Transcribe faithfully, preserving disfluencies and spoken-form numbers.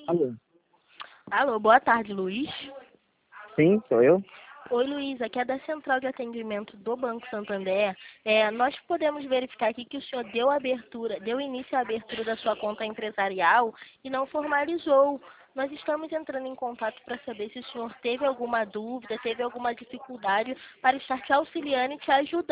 Alô? Alô, boa tarde, Luiz. Sim, sou eu. Oi, Luiz, aqui é da Central de Atendimento do Banco Santander. É, nós podemos verificar aqui que o senhor deu abertura, deu início à abertura da sua conta empresarial e não formalizou. Nós estamos entrando em contato para saber se o senhor teve alguma dúvida, teve alguma dificuldade para estar te auxiliando e te ajudando.